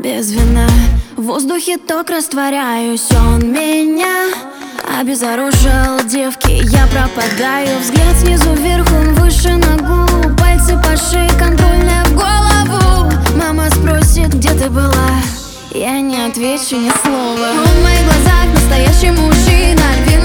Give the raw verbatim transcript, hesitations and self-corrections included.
без вина. В воздухе ток растворяюсь, он меня обезоружил. Девки, я пропадаю. Взгляд снизу вверх, он выше ногу. Пальцы по шее, контрольная в голову. Мама спросит, где ты была? Я не отвечу ни слова. Он в моих глазах настоящий мужчина, львиный